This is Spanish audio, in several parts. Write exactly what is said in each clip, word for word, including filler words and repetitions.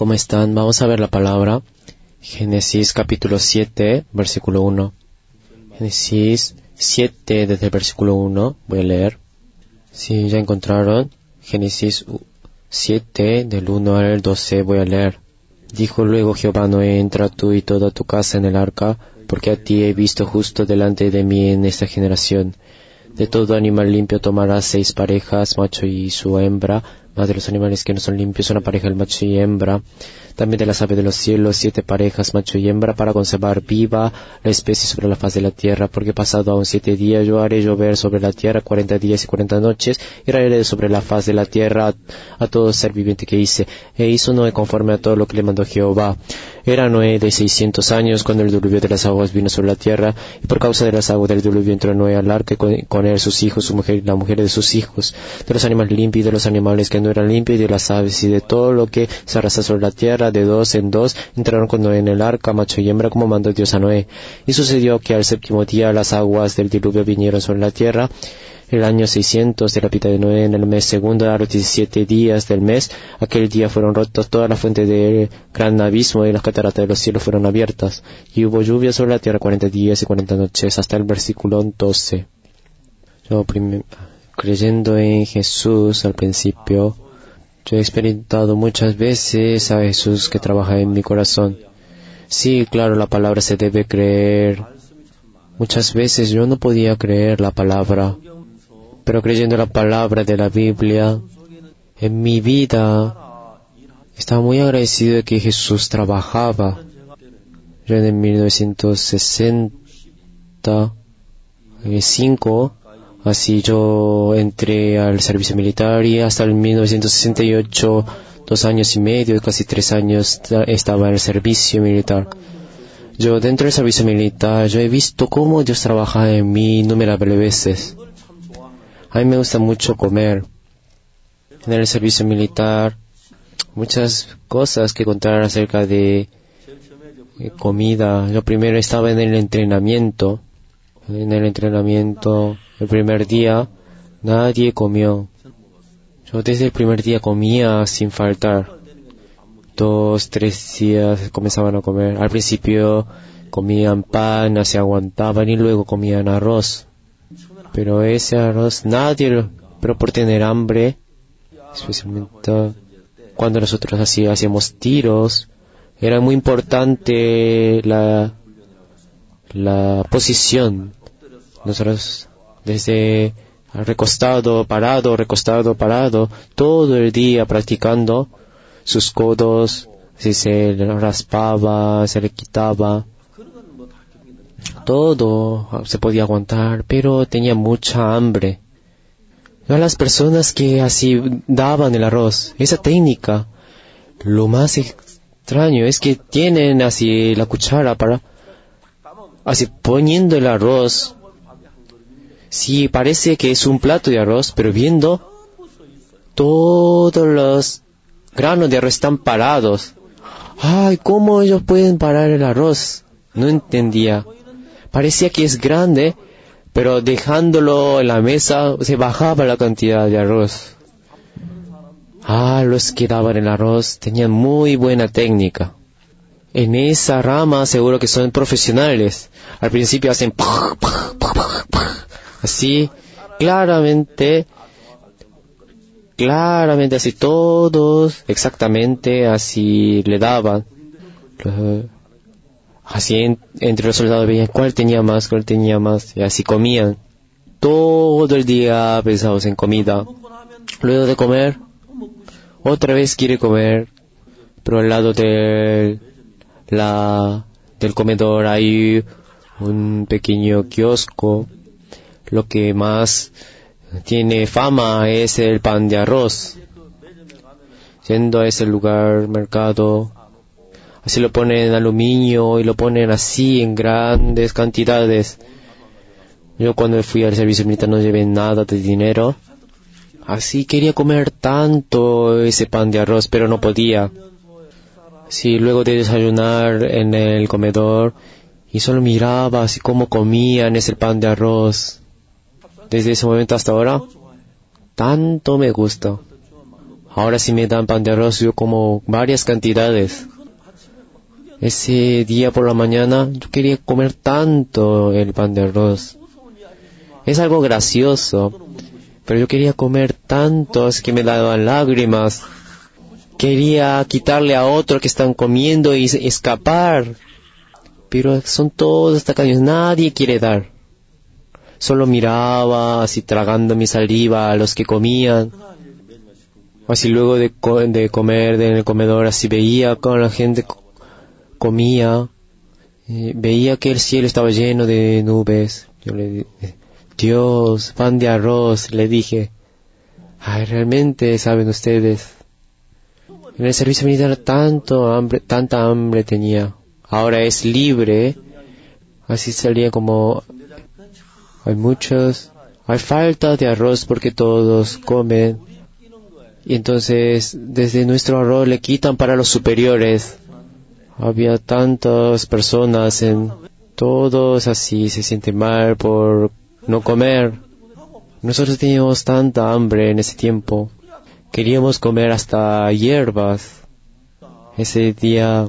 ¿Cómo están? Vamos a ver la palabra. Génesis capítulo siete, versículo uno. Génesis siete, desde el versículo uno, voy a leer. Si ya encontraron, Génesis siete, del uno al doce, voy a leer. Dijo luego Jehová a Noé: entra tú y toda tu casa en el arca, porque a ti he visto justo delante de mí en esta generación. De todo animal limpio tomarás seis parejas, macho y su hembra, más de los animales que no son limpios, una pareja el macho y hembra. También de las aves de los cielos, siete parejas, macho y hembra, para conservar viva la especie sobre la faz de la tierra. Porque pasado aún siete días yo haré llover sobre la tierra cuarenta días y cuarenta noches, y raeré sobre la faz de la tierra a, a todo ser viviente que hice. E hizo Noé conforme a todo lo que le mandó Jehová. Era Noé de seiscientos años cuando el diluvio de las aguas vino sobre la tierra, y por causa de las aguas del diluvio entró Noé al arca, y con, con él sus hijos, su mujer y la mujer de sus hijos, de los animales limpios y de los animales que no eran limpios, y de las aves y de todo lo que se arrastra sobre la tierra, de dos en dos entraron con Noé en el arca, macho y hembra, como mandó Dios a Noé. Y sucedió que al séptimo día las aguas del diluvio vinieron sobre la tierra, el año seiscientos de la vida de Noé, en el mes segundo, a los diecisiete días del mes. Aquel día fueron rotas todas las fuentes del gran abismo, y las cataratas de los cielos fueron abiertas. Y hubo lluvia sobre la tierra cuarenta días y cuarenta noches, hasta el versículo doce. Yo, prim- creyendo en Jesús al principio, yo he experimentado muchas veces a Jesús que trabaja en mi corazón. Sí, claro, la palabra se debe creer. Muchas veces yo no podía creer la palabra, pero creyendo la palabra de la Biblia, en mi vida, estaba muy agradecido de que Jesús trabajaba. Yo en mil novecientos sesenta y cinco, así yo entré al servicio militar, y hasta el mil novecientos sesenta y ocho, dos años y medio, casi tres años, estaba en el servicio militar. Yo dentro del servicio militar, yo he visto cómo Dios trabaja en mí innumerables veces. A mí me gusta mucho comer. En el servicio militar, muchas cosas que contar acerca de comida. Yo primero estaba en el entrenamiento. En el entrenamiento, el primer día, nadie comió. Yo desde el primer día comía sin faltar. Dos, tres días comenzaban a comer. Al principio comían pan, se aguantaban, y luego comían arroz. Pero ese arroz nadie, pero por tener hambre, especialmente cuando nosotros así hacíamos tiros, era muy importante la, la posición. Nosotros desde recostado, parado, recostado, parado, todo el día practicando, sus codos, si se le raspaba, se le quitaba. Todo se podía aguantar, pero tenía mucha hambre. A las personas que así daban el arroz, esa técnica, lo más extraño es que tienen así la cuchara para, así poniendo el arroz. Sí, parece que es un plato de arroz, pero viendo, todos los granos de arroz están parados. Ay, ¿cómo ellos pueden parar el arroz? No entendía. Parecía que es grande, pero dejándolo en la mesa se bajaba la cantidad de arroz. Ah, los que daban el arroz tenían muy buena técnica. En esa rama seguro que son profesionales. Al principio hacen así, claramente, claramente así todos, exactamente así le daban. Así en, entre los soldados veían cuál tenía más, cuál tenía más, y así comían. Todo el día pensados en comida. Luego de comer, otra vez quiere comer, pero al lado de la, del comedor hay un pequeño kiosco. Lo que más tiene fama es el pan de arroz. Yendo a ese lugar, mercado, así lo ponen en aluminio y lo ponen así en grandes cantidades. Yo cuando fui al servicio militar no llevé nada de dinero. Así quería comer tanto ese pan de arroz, pero no podía. Sí, luego de desayunar en el comedor, y solo miraba así cómo comían ese pan de arroz. Desde ese momento hasta ahora, tanto me gusta. Ahora si me dan pan de arroz, yo como varias cantidades. Ese día por la mañana, yo quería comer tanto el pan de arroz. Es algo gracioso, pero yo quería comer tanto, es que me daban lágrimas. Quería quitarle a otro que están comiendo y escapar. Pero son todos tacaños, nadie quiere dar. Solo miraba, así tragando mi saliva a los que comían. Así luego de, co- de comer en el comedor, así veía con la gente co- comía. Eh, veía que el cielo estaba lleno de nubes. Yo le dije, Dios, pan de arroz, le dije. Ay, realmente, saben ustedes, en el servicio militar tanto hambre, tanta hambre tenía. Ahora es libre. Así salía como, hay muchos, hay falta de arroz porque todos comen. Y entonces, desde nuestro arroz le quitan para los superiores. Había tantas personas en, todos así se sienten mal por no comer. Nosotros teníamos tanta hambre en ese tiempo. Queríamos comer hasta hierbas. Ese día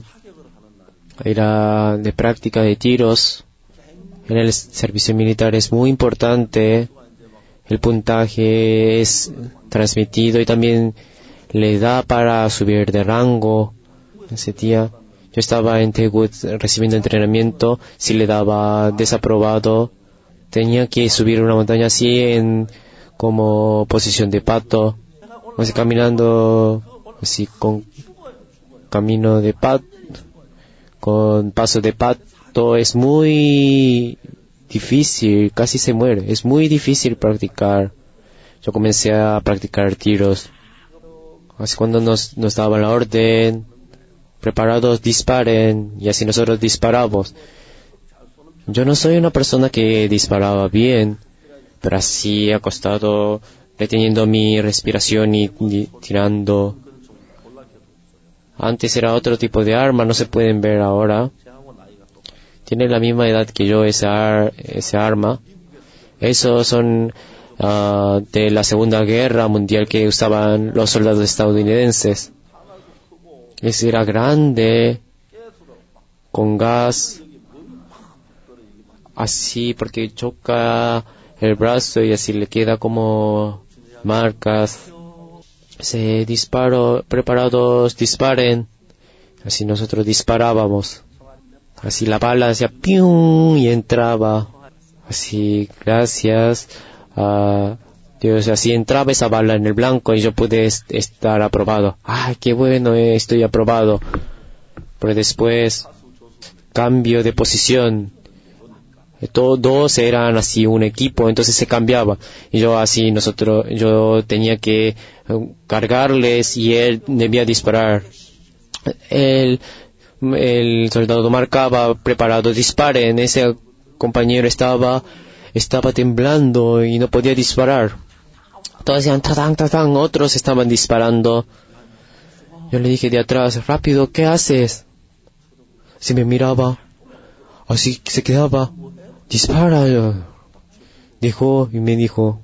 era de práctica de tiros. En el servicio militar es muy importante. El puntaje es transmitido y también le da para subir de rango. Ese día yo estaba en Tegut recibiendo entrenamiento. Si le daba desaprobado, tenía que subir una montaña así en como posición de pato, así caminando así con camino de pato, con paso de pato. Es muy difícil, casi se muere. Es muy difícil practicar. Yo comencé a practicar tiros. Así cuando nos, nos daban la orden, preparados, disparen, y así nosotros disparamos. Yo no soy una persona que disparaba bien, pero así acostado, reteniendo mi respiración y, y tirando. Antes era otro tipo de arma, no se pueden ver ahora. Tiene la misma edad que yo ese, ar, ese arma. Esos son uh, de la Segunda Guerra Mundial que usaban los soldados estadounidenses. Ese era grande, con gas, así porque choca el brazo y así le queda como marcas. Se disparó, preparados, disparen. Así nosotros disparábamos. Así la bala hacía pium y entraba. Así, gracias a Dios, así entraba esa bala en el blanco y yo pude est- estar aprobado. ¡Ay, qué bueno, eh, estoy aprobado! Pero después, cambio de posición. Todos eran así un equipo, entonces se cambiaba. Y yo así, nosotros, yo tenía que uh, cargarles y él debía disparar. El, el soldado marcaba, preparado, disparen. Ese compañero estaba, estaba temblando y no podía disparar. Todos decían, tatán, tatán, otros estaban disparando. Yo le dije de atrás, rápido, ¿qué haces? Se me miraba, así se quedaba. Dispara, dijo, y me dijo,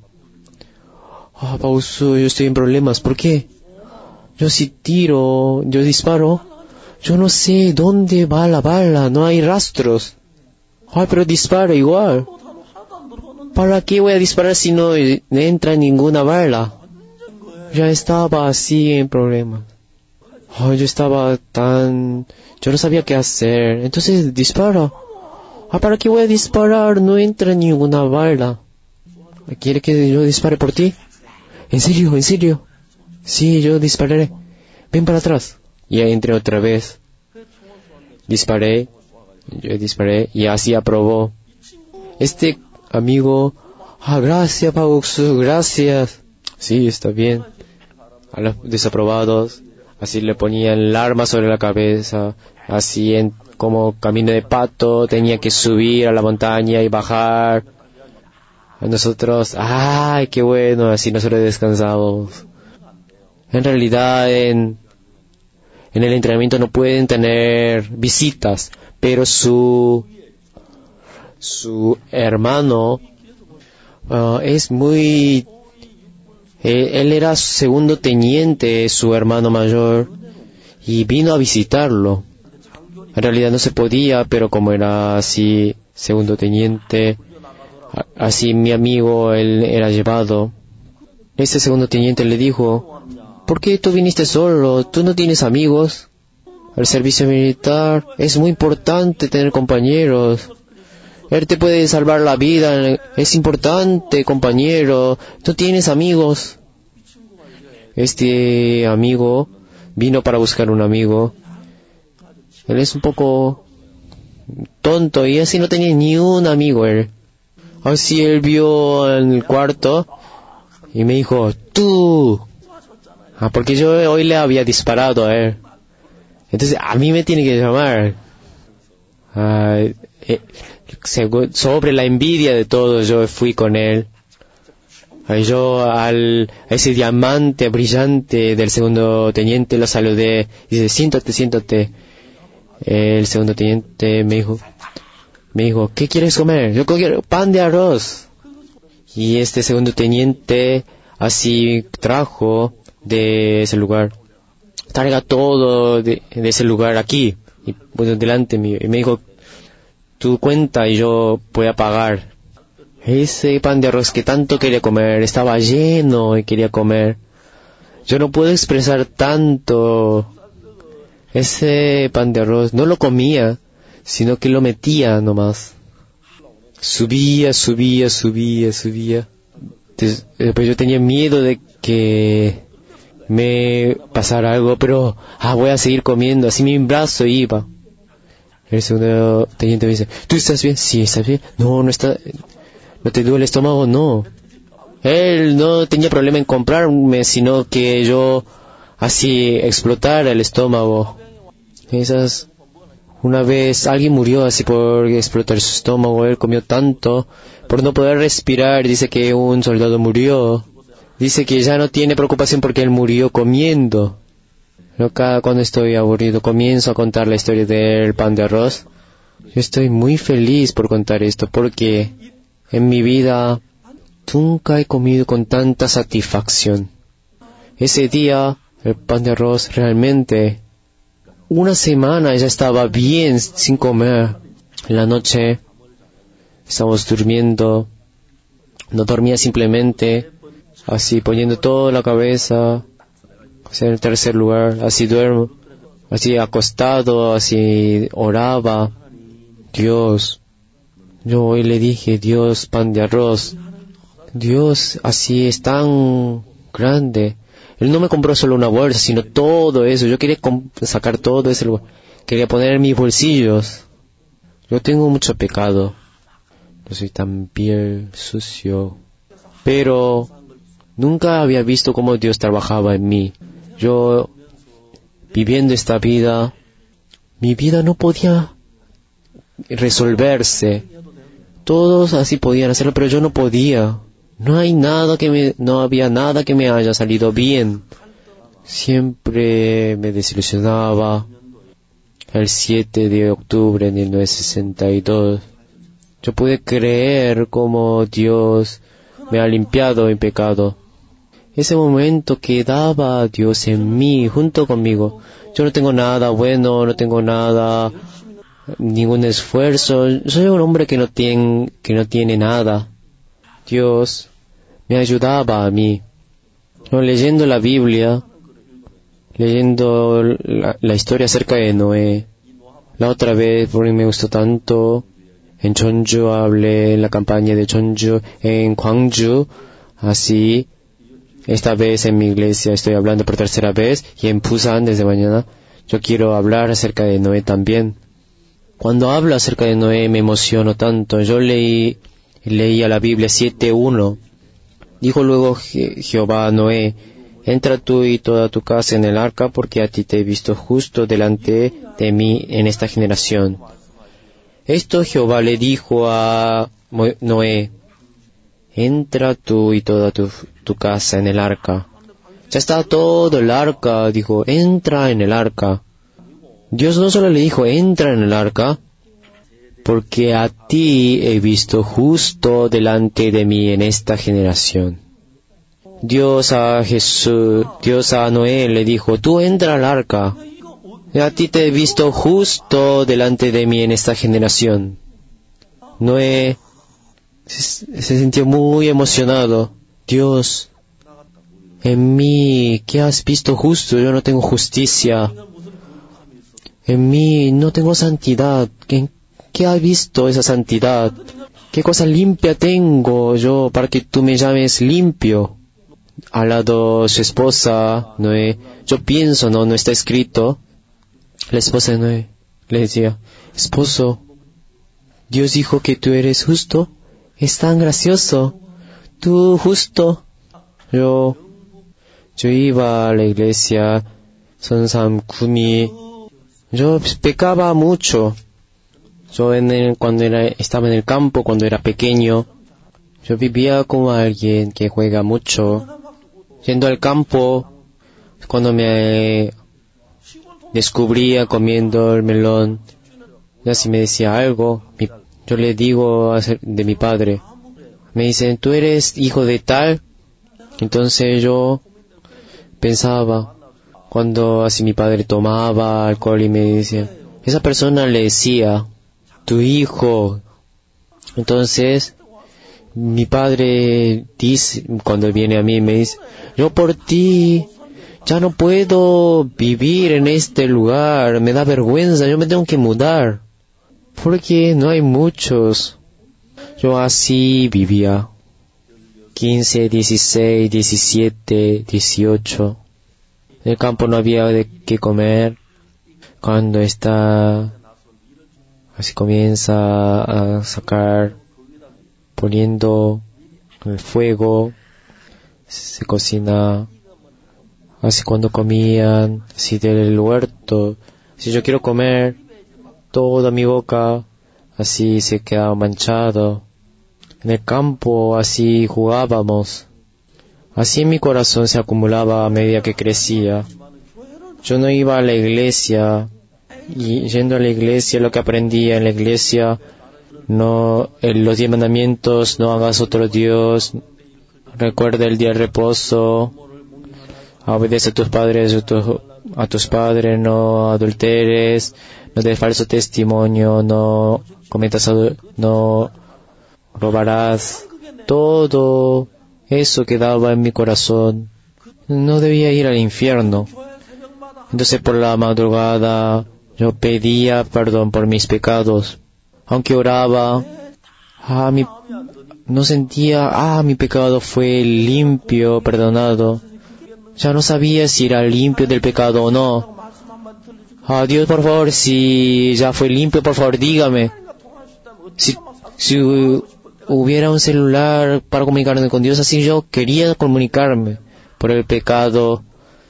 ah, oh, Pauso, yo estoy en problemas, ¿por qué? Yo si tiro, yo disparo, yo no sé dónde va la bala, no hay rastros. Ay, pero dispara igual. ¿Para qué voy a disparar si no entra ninguna bala? Ya estaba así en problemas. Ay, yo estaba tan, yo no sabía qué hacer, entonces dispara. Ah, ¿para qué voy a disparar? No entra ninguna bala. ¿Quiere que yo dispare por ti? ¿En serio? ¿En serio? Sí, yo dispararé. Ven para atrás. Y entré otra vez. Disparé. Yo disparé y así aprobó. Este amigo, ah, gracias, Pauxu, gracias. Sí, está bien. A los desaprobados, así le ponían el arma sobre la cabeza, así en como camino de pato, tenía que subir a la montaña y bajar. Nosotros, ¡ay, qué bueno! Así nosotros descansamos. En realidad, en, en el entrenamiento no pueden tener visitas, pero su, su hermano uh, es muy Él, él era segundo teniente, su hermano mayor, y vino a visitarlo. En realidad no se podía, pero como era así segundo teniente, así mi amigo, él era llevado. Este segundo teniente le dijo: ¿por qué tú viniste solo? ¿Tú no tienes amigos? El servicio militar es muy importante tener compañeros. Él te puede salvar la vida, es importante, compañero. ¿Tú tienes amigos? Este amigo vino para buscar un amigo. Él es un poco tonto y así no tenía ni un amigo él. Así él vio en el cuarto y me dijo: tú. Ah, porque yo hoy le había disparado a él. Entonces a mí me tiene que llamar. Ah, eh, sobre la envidia de todos yo fui con él. Ah, yo al a ese diamante brillante del segundo teniente lo saludé. Dice: siéntate, siéntate. El segundo teniente me dijo, me dijo, ¿qué quieres comer? Yo quiero pan de arroz. Y este segundo teniente así trajo de ese lugar, traiga todo de, de ese lugar aquí. Y puso delante mío y me dijo: tu cuenta y yo voy a pagar. Ese pan de arroz que tanto quería comer, estaba lleno y quería comer. Yo no puedo expresar tanto. Ese pan de arroz no lo comía, sino que lo metía nomás. Subía, subía, subía, subía. Entonces, pues yo tenía miedo de que me pasara algo, pero ah, voy a seguir comiendo. Así mi brazo iba. El segundo teniente me dice: ¿tú estás bien? Sí, ¿estás bien? No, no está. ¿No te duele el estómago? No. Él no tenía problema en comprarme, sino que yo así explotara el estómago. Esas, una vez alguien murió así por explotar su estómago. Él comió tanto por no poder respirar. Dice que un soldado murió. Dice que ya no tiene preocupación porque él murió comiendo. Pero cada cuando estoy aburrido comienzo a contar la historia del pan de arroz. Yo estoy muy feliz por contar esto porque en mi vida nunca he comido con tanta satisfacción. Ese día el pan de arroz realmente una semana ya estaba bien sin comer. En la noche estábamos durmiendo. No dormía simplemente así poniendo toda la cabeza. O sea, en el tercer lugar, así duermo, así acostado, así oraba. Dios, yo hoy le dije: Dios, pan de arroz. Dios, así es tan grande. Él no me compró solo una bolsa, sino todo eso. Yo quería sacar todo ese lugar. Quería poner en mis bolsillos. Yo tengo mucho pecado. Yo soy tan piel sucio. Pero nunca había visto cómo Dios trabajaba en mí. Yo, viviendo esta vida, mi vida no podía resolverse. Todos así podían hacerlo, pero yo no podía. No hay nada que me, no había nada que me haya salido bien. Siempre me desilusionaba. El siete de octubre de mil novecientos sesenta y dos, yo pude creer cómo Dios me ha limpiado mi pecado. Ese momento que daba Dios en mí, junto conmigo. Yo no tengo nada bueno, no tengo nada, ningún esfuerzo. Soy un hombre que no tiene, que no tiene nada. Dios me ayudaba a mí. No, leyendo la Biblia, leyendo la, la historia acerca de Noé. La otra vez, porque me gustó tanto, en Cheonju hablé en la campaña de Cheonju, en Gwangju, así. Esta vez en mi iglesia estoy hablando por tercera vez, y en Busan desde mañana yo quiero hablar acerca de Noé también. Cuando hablo acerca de Noé me emociono tanto. Yo leí, leía la Biblia siete uno. Dijo luego Je- Jehová a Noé: entra tú y toda tu casa en el arca, porque a ti te he visto justo delante de mí en esta generación. Esto Jehová le dijo a Mo- Noé: entra tú y toda tu, tu casa en el arca. Ya está todo el arca, dijo, entra en el arca. Dios no solo le dijo, entra en el arca, porque a ti he visto justo delante de mí en esta generación. Dios a Jesús, Dios a Noé le dijo, tú entra al arca. A ti te he visto justo delante de mí en esta generación. Noé se, se sintió muy emocionado. Dios, en mí, ¿qué has visto justo? Yo no tengo justicia. En mí no tengo santidad. ¿Qué, qué has visto esa santidad? ¿Qué cosa limpia tengo yo para que tú me llames limpio? Al lado su esposa, Noé, yo pienso, no, no está escrito. La esposa de Noé le decía, esposo, Dios dijo que tú eres justo. Es tan gracioso. Tú justo. Yo, yo iba a la iglesia, Sonsam Kumi. Yo pecaba mucho. Yo en el, cuando era, estaba en el campo, cuando era pequeño, yo vivía como alguien que juega mucho. Yendo al campo, cuando me descubría comiendo el melón, ya si me decía algo, mi, yo le digo de mi padre. Me dicen, ¿tú eres hijo de tal? Entonces yo pensaba, cuando así mi padre tomaba alcohol y me decía, esa persona le decía, tu hijo. Entonces, mi padre dice, cuando viene a mí, me dice, yo por ti ya no puedo vivir en este lugar, me da vergüenza, yo me tengo que mudar, porque no hay muchos. Yo así vivía, quince, dieciséis, diecisiete, dieciocho. En el campo no había de qué comer. Cuando está, así comienza a sacar, poniendo el fuego, se cocina. Así cuando comían, así del huerto, si yo quiero comer, toda mi boca, así se quedaba manchado. En el campo, así jugábamos. Así en mi corazón se acumulaba a medida que crecía. Yo no iba a la iglesia, y yendo a la iglesia, lo que aprendía en la iglesia, no, en los diez mandamientos, no hagas otro Dios, recuerda el día de reposo, obedece a tus padres, a, tu, a tus padres, no adulteres, no des falso testimonio, no cometas, no robarás. Todo eso quedaba en mi corazón. No debía ir al infierno. Entonces por la madrugada yo pedía perdón por mis pecados. Aunque oraba, ah, mi, no sentía, ah, mi pecado fue limpio, perdonado. Ya no sabía si era limpio del pecado o no. Ah, Dios, por favor, si ya fue limpio, por favor, dígame. Si, si hubiera un celular para comunicarme con Dios, así yo quería comunicarme. Por el pecado,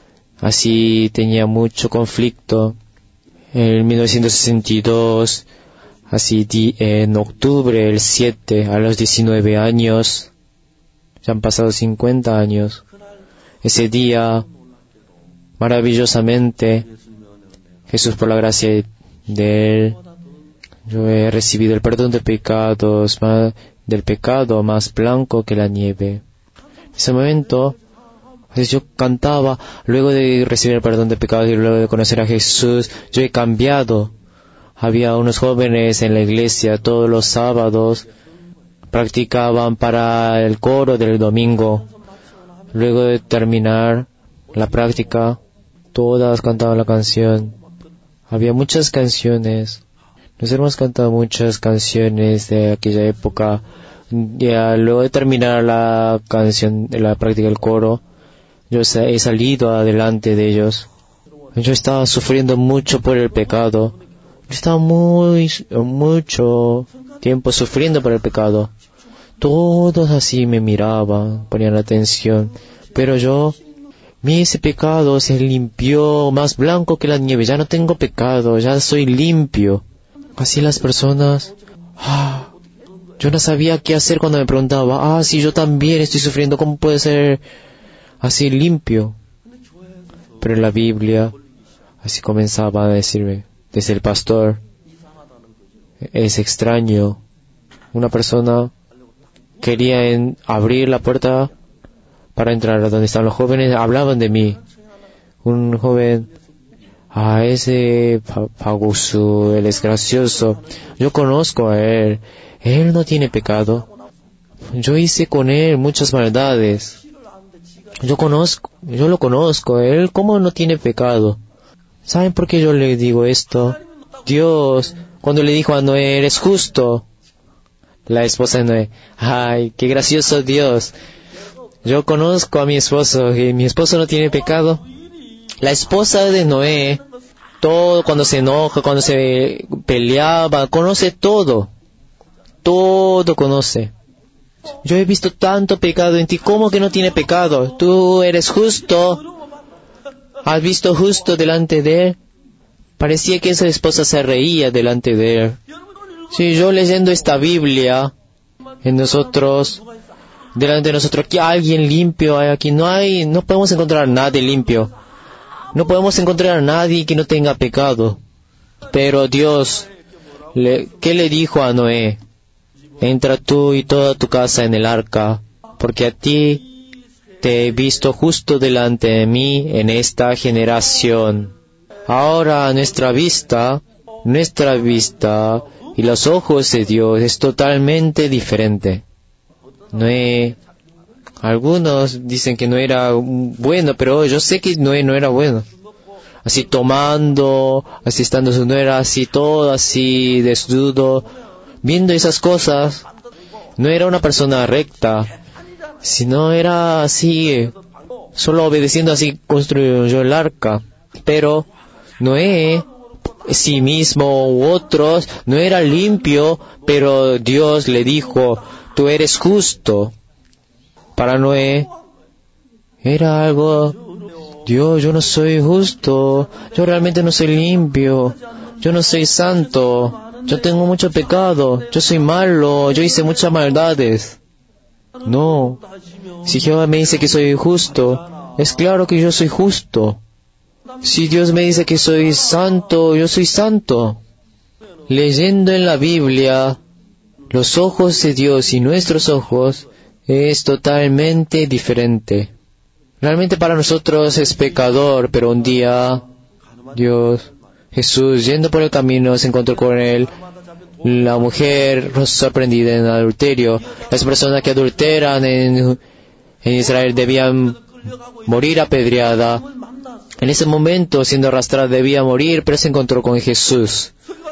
así tenía mucho conflicto. En mil novecientos sesenta y dos, así di, en octubre, el siete, a los diecinueve años, ya han pasado cincuenta años. Ese día, maravillosamente, Jesús, por la gracia de Él, yo he recibido el perdón de pecados, más, del pecado más blanco que la nieve. En ese momento, yo cantaba, luego de recibir el perdón de pecados y luego de conocer a Jesús, yo he cambiado. Había unos jóvenes en la iglesia todos los sábados, practicaban para el coro del domingo. Luego de terminar la práctica, todas cantaban la canción. Había muchas canciones. Nos hemos cantado muchas canciones de aquella época. Ya luego de terminar la canción, la práctica del coro, yo he salido adelante de ellos. Yo estaba sufriendo mucho por el pecado. Yo estaba muy, mucho tiempo sufriendo por el pecado. Todos así me miraban, ponían atención. Pero yo, mi ese pecado se limpió más blanco que la nieve. Ya no tengo pecado, ya soy limpio. Así las personas, ah, yo no sabía qué hacer cuando me preguntaba, ah, si yo también estoy sufriendo, ¿cómo puede ser así limpio? Pero en la Biblia, así comenzaba a decirme, desde el pastor, es extraño. Una persona quería en abrir la puerta para entrar a donde estaban los jóvenes, hablaban de mí. Un joven, ah, ese Fagusu, él es gracioso. Yo conozco a él. Él no tiene pecado. Yo hice con él muchas maldades. Yo conozco, yo lo conozco. Él, ¿cómo no tiene pecado? ¿Saben por qué yo le digo esto? Dios, cuando le dijo a Noé, eres justo. La esposa de Noé, ay, qué gracioso Dios. Yo conozco a mi esposo, y mi esposo no tiene pecado. La esposa de Noé, todo, cuando se enoja, cuando se peleaba, conoce todo. Todo conoce. Yo he visto tanto pecado en ti, ¿cómo que no tiene pecado? Tú eres justo. ¿Has visto justo delante de él? Parecía que esa esposa se reía delante de él. Si yo leyendo esta Biblia, en nosotros, delante de nosotros, aquí hay alguien limpio, aquí no hay, no podemos encontrar a nadie limpio. No podemos encontrar a nadie que no tenga pecado. Pero Dios, le, ¿qué le dijo a Noé? Entra tú y toda tu casa en el arca, porque a ti te he visto justo delante de mí en esta generación. Ahora a nuestra vista, nuestra vista y los ojos de Dios es totalmente diferente. Noé, algunos dicen que no era bueno, pero yo sé que Noé no era bueno. Así tomando, así estando, no era así todo así desnudo. Viendo esas cosas, no era una persona recta, sino era así, solo obedeciendo así construyó el arca. Pero Noé, sí mismo u otros, no era limpio, pero Dios le dijo, tú eres justo. Para Noé, era algo, Dios, yo no soy justo, yo realmente no soy limpio, yo no soy santo. Yo tengo mucho pecado, yo soy malo, yo hice muchas maldades. No, si Jehová me dice que soy justo, es claro que yo soy justo. Si Dios me dice que soy santo, yo soy santo. Leyendo en la Biblia, los ojos de Dios y nuestros ojos es totalmente diferente. Realmente para nosotros es pecador, pero un día Dios... Jesús, yendo por el camino, se encontró con él, la mujer sorprendida en adulterio. Las personas que adulteran en, en Israel debían morir apedreada. En ese momento, siendo arrastrada, debía morir, pero se encontró con Jesús.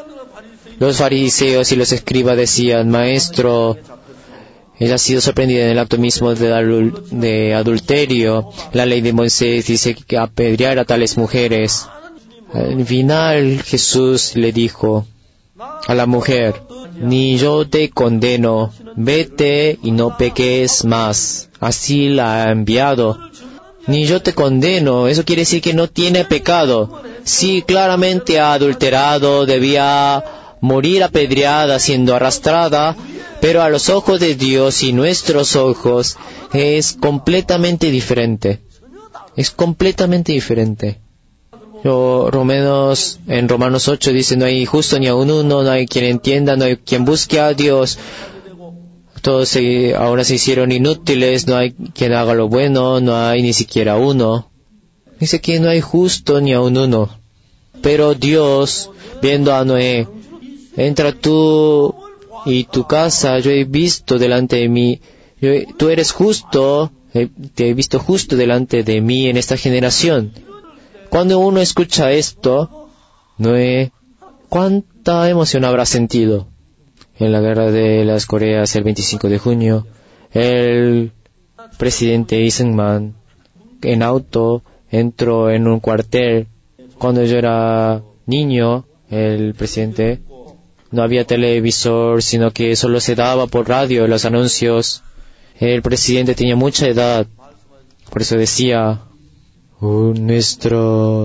Los fariseos y los escribas decían, Maestro, ella ha sido sorprendida en el acto mismo de, adul- de adulterio. La ley de Moisés dice que apedrear a tales mujeres. Al final Jesús le dijo a la mujer, ni yo te condeno, vete y no peques más. Así la ha enviado. Ni yo te condeno, eso quiere decir que no tiene pecado. Sí, claramente ha adulterado, debía morir apedreada, siendo arrastrada, pero a los ojos de Dios y nuestros ojos es completamente diferente. Es completamente diferente. Yo, Romanos, en Romanos ocho dice, no hay justo ni aun uno, no hay quien entienda, no hay quien busque a Dios. Todos se, ahora se hicieron inútiles, no hay quien haga lo bueno, no hay ni siquiera uno. Dice que no hay justo ni aun uno. Pero Dios, viendo a Noé, entra tú y tu casa, yo he visto delante de mí, yo, tú eres justo, te he visto justo delante de mí en esta generación. Cuando uno escucha esto, Noé, ¿cuánta emoción habrá sentido? En la guerra de las Coreas, el veinticinco de junio, el presidente Eisenman, en auto, entró en un cuartel. Cuando yo era niño, el presidente, no había televisor, sino que solo se daba por radio los anuncios. El presidente tenía mucha edad, por eso decía, oh, nuestra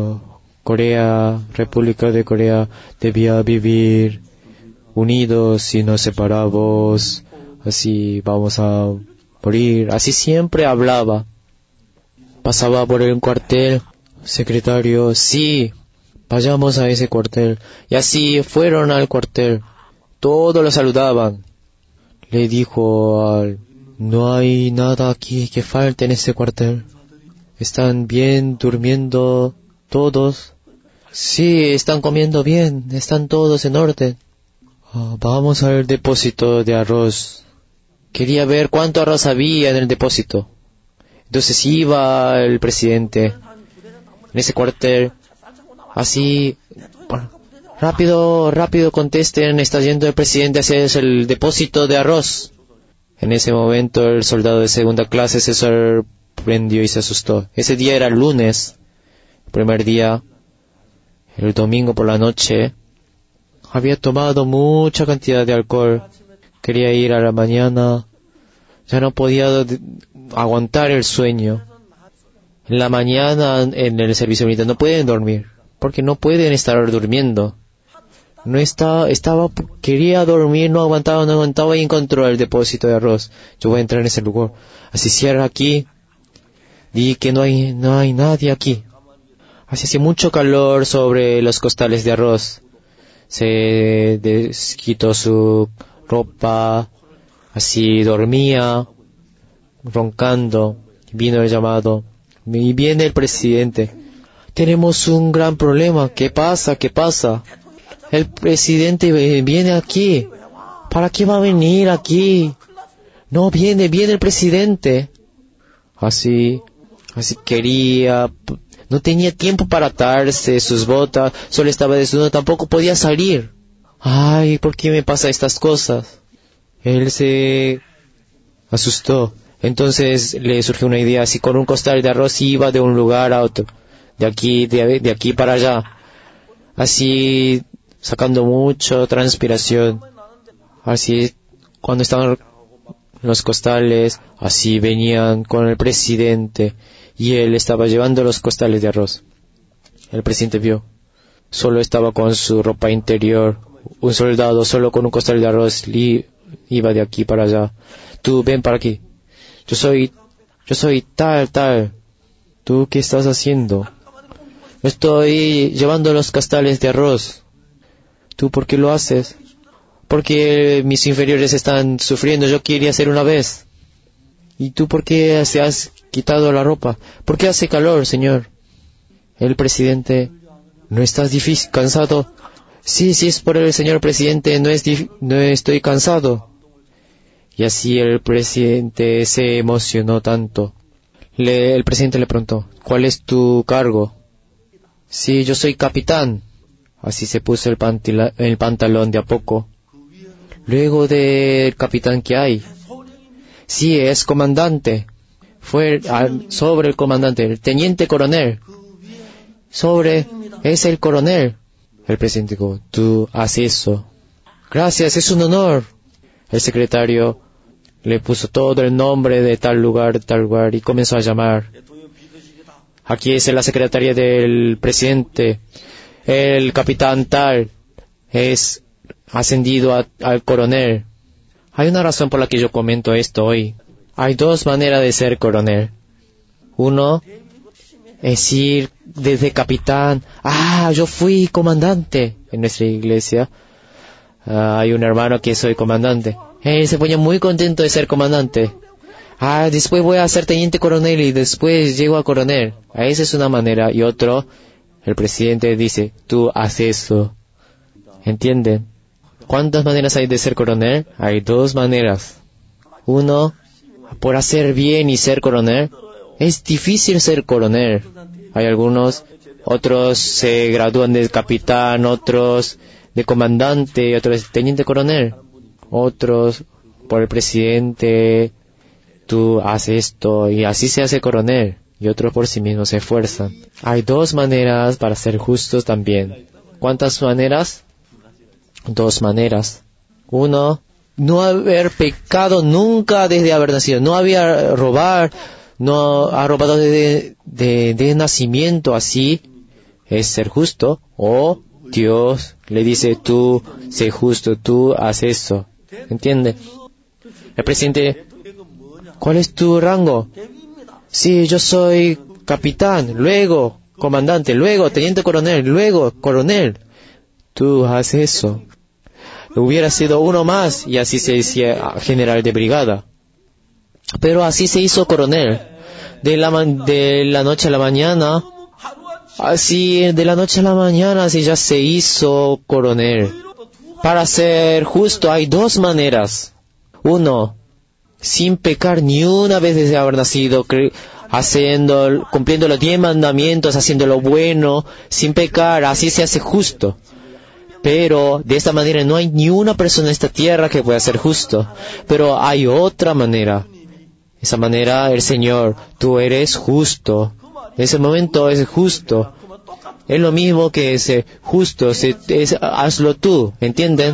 Corea, República de Corea, debía vivir unidos y no separados, así vamos a morir. Así siempre hablaba. Pasaba por el cuartel, secretario, sí, vayamos a ese cuartel. Y así fueron al cuartel. Todos lo saludaban. Le dijo al No hay nada aquí que falte en este cuartel. Están bien durmiendo todos. Sí, están comiendo bien. Están todos en orden. Oh, vamos al depósito de arroz. Quería ver cuánto arroz había en el depósito. Entonces iba el presidente en ese cuartel. Así, rápido, rápido contesten, está yendo el presidente hacia el depósito de arroz. En ese momento el soldado de segunda clase se sorprendió y se asustó. Ese día era el lunes, el primer día. El domingo por la noche había tomado mucha cantidad de alcohol. Quería ir a la mañana. Ya no podía aguantar el sueño. En la mañana en el servicio militar no pueden dormir, porque no pueden estar durmiendo. No estaba, estaba, quería dormir, no aguantaba, no aguantaba y encontró el depósito de arroz. Yo voy a entrar en ese lugar. Así cierra aquí. Di que no hay, no hay nadie aquí. Así hacía mucho calor sobre los costales de arroz. Se des, quitó su ropa, así dormía, roncando. Vino el llamado. Y viene el presidente. Tenemos un gran problema. ¿Qué pasa? ¿Qué pasa? El presidente viene aquí. ¿Para qué va a venir aquí? No, viene, viene el presidente. Así, así quería, no tenía tiempo para atarse sus botas, solo estaba desnudo, tampoco podía salir. Ay, ¿por qué me pasa estas cosas? Él se asustó. Entonces le surgió una idea, así con un costal de arroz iba de un lugar a otro, de aquí, de, de aquí para allá. Así, sacando mucha transpiración. Así, cuando estaban los costales, así venían con el presidente, y él estaba llevando los costales de arroz. El presidente vio, solo estaba con su ropa interior, un soldado solo con un costal de arroz, y iba de aquí para allá. Tú, ven para aquí. Yo soy, yo soy tal, tal. ¿Tú qué estás haciendo? Estoy llevando los costales de arroz. ¿Tú por qué lo haces? Porque mis inferiores están sufriendo, yo quería hacer una vez. ¿Y tú por qué se has quitado la ropa? ¿Por qué hace calor, señor? El presidente, ¿no estás difícil, cansado? Sí, sí, es por el señor presidente, no, es dif- no estoy cansado. Y así el presidente se emocionó tanto. Le, el presidente le preguntó, ¿cuál es tu cargo? Sí, yo soy capitán. Así se puso el, pantila, el pantalón de a poco. Luego del capitán, ¿qué hay? Sí, es comandante. Fue al, sobre el comandante, el teniente coronel. Sobre, es el coronel. El presidente dijo, tú haces eso. Gracias, es un honor. El secretario le puso todo el nombre de tal lugar, de tal lugar, y comenzó a llamar. Aquí es la secretaria del presidente. El capitán tal es ascendido a, al coronel. Hay una razón por la que yo comento esto hoy. Hay dos maneras de ser coronel. Uno es ir desde capitán. Ah, yo fui comandante en nuestra iglesia. Uh, hay un hermano que soy comandante. Él se pone muy contento de ser comandante. Ah, después voy a ser teniente coronel y después llego a coronel. Ah, esa es una manera. Y otro, el presidente dice, tú haces eso. ¿Entienden? ¿Cuántas maneras hay de ser coronel? Hay dos maneras. Uno, por hacer bien y ser coronel. Es difícil ser coronel. Hay algunos, otros se gradúan de capitán, otros de comandante, otros de teniente coronel. Otros por el presidente, tú haces esto y así se hace coronel. Y otros por sí mismos se esfuerzan. Hay dos maneras para ser justos también. ¿Cuántas maneras? Dos maneras. Uno, no haber pecado nunca desde haber nacido. No había robar, no ha robado desde de, de nacimiento. Así es ser justo. O Dios le dice, tú sé justo, tú haces eso. ¿Entiende? El presidente, ¿cuál es tu rango? Sí, yo soy capitán, luego comandante, luego teniente coronel, luego coronel. Tú haces eso. Hubiera sido uno más y así se decía general de brigada. Pero así se hizo coronel. De la, de la noche a la mañana, así de la noche a la mañana, así ya se hizo coronel. Para ser justo hay dos maneras. Uno, sin pecar ni una vez desde haber nacido, haciendo, cumpliendo los diez mandamientos, haciendo lo bueno, sin pecar, así se hace justo. Pero de esta manera no hay ni una persona en esta tierra que pueda ser justo. Pero hay otra manera. Esa manera, el Señor, tú eres justo. En ese momento es justo. Es lo mismo que ese justo, es, es, hazlo tú, ¿entienden?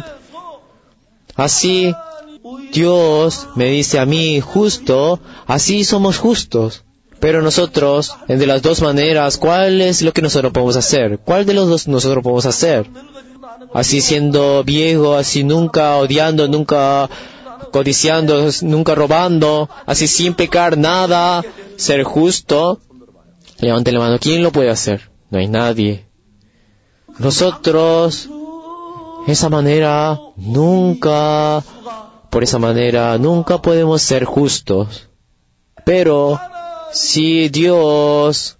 Así, Dios me dice a mí, justo, así somos justos. Pero nosotros, de las dos maneras, ¿cuál es lo que nosotros podemos hacer? ¿Cuál de los dos nosotros podemos hacer? Así siendo viejo, así nunca odiando, nunca codiciando, nunca robando, así sin pecar nada, ser justo. Levante la mano, ¿quién lo puede hacer? No hay nadie. Nosotros, esa manera, nunca, por esa manera, nunca podemos ser justos. Pero, si Dios,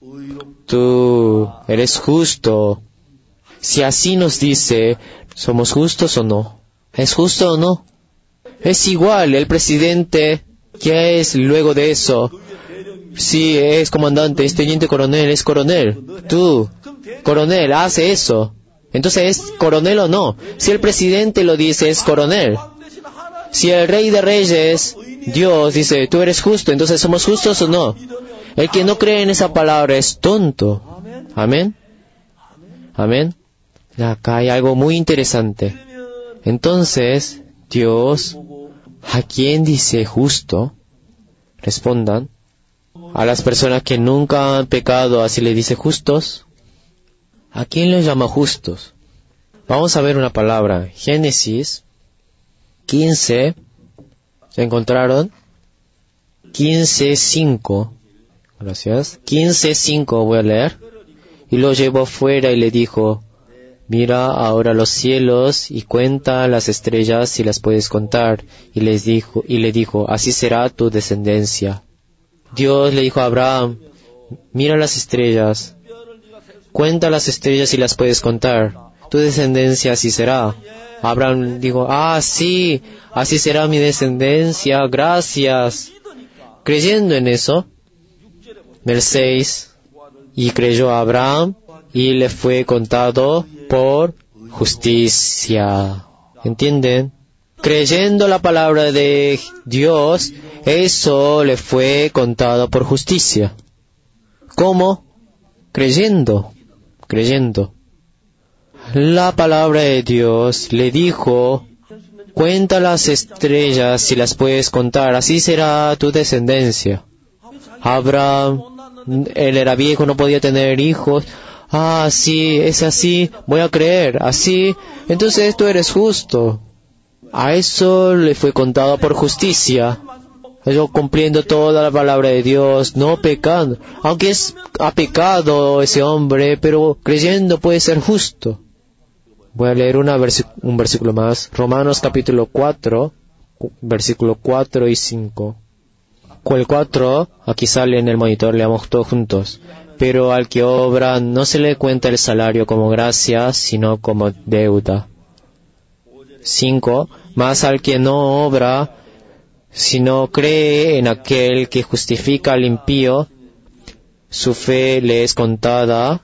tú eres justo, si así nos dice, ¿somos justos o no? ¿Es justo o no? Es igual, el presidente, ¿qué es luego de eso? Si es comandante, es teniente coronel, es coronel. Tú, coronel, hace eso. Entonces, ¿es coronel o no? Si el presidente lo dice, es coronel. Si el rey de reyes, Dios, dice, tú eres justo, entonces, ¿somos justos o no? El que no cree en esa palabra es tonto. Amén. Amén. Acá hay algo muy interesante. Entonces, Dios, ¿a quién dice justo? Respondan. A las personas que nunca han pecado, así le dice justos. ¿A quién les llama justos? Vamos a ver una palabra. Génesis quince. ¿Se encontraron? quince cinco. Gracias. quince cinco voy a leer. Y lo llevó fuera y le dijo, mira ahora los cielos y cuenta las estrellas si las puedes contar. Y les dijo, y le dijo, así será tu descendencia. Dios le dijo a Abraham, mira las estrellas, cuenta las estrellas si las puedes contar, tu descendencia así será. Abraham dijo, ah, sí, así será mi descendencia, gracias. Creyendo en eso, del seis, y creyó a Abraham, y le fue contado por justicia. ¿Entienden? Creyendo la palabra de Dios, eso le fue contado por justicia. ¿Cómo? Creyendo, creyendo. La palabra de Dios le dijo, cuenta las estrellas si las puedes contar, así será tu descendencia. Abraham, él era viejo, no podía tener hijos. Ah, sí, es así, voy a creer, así, entonces tú eres justo. A eso le fue contado por justicia. Yo cumpliendo toda la palabra de Dios, no pecando. Aunque es, ha pecado ese hombre, pero creyendo puede ser justo. Voy a leer una versi- un versículo más. Romanos capítulo cuatro, versículo cuatro y cinco. El cuatro, aquí sale en el monitor, leamos todos juntos. Pero al que obra no se le cuenta el salario como gracia, sino como deuda. cinco. Mas al que no obra, sino cree en aquel que justifica al impío, su fe le es contada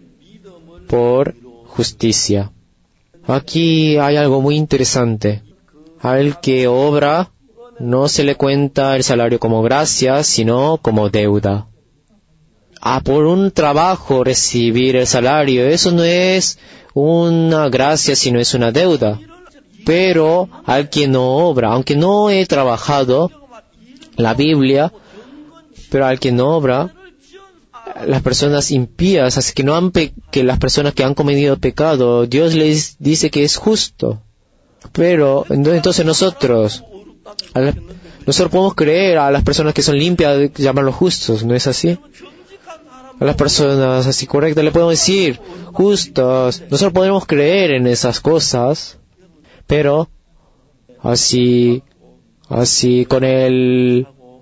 por justicia. Aquí hay algo muy interesante. Al que obra, no se le cuenta el salario como gracia, sino como deuda. Ah, por un trabajo recibir el salario, eso no es una gracia, sino es una deuda. Pero al que no obra, aunque no he trabajado la Biblia, pero al que no obra, las personas impías, así que no han pe- que las personas que han cometido pecado, Dios les dice que es justo. Pero entonces nosotros, a la, nosotros podemos creer a las personas que son limpias, llamarlos justos, ¿no es así? A las personas así correctas le podemos decir justos. Nosotros podemos creer en esas cosas, pero así, así con el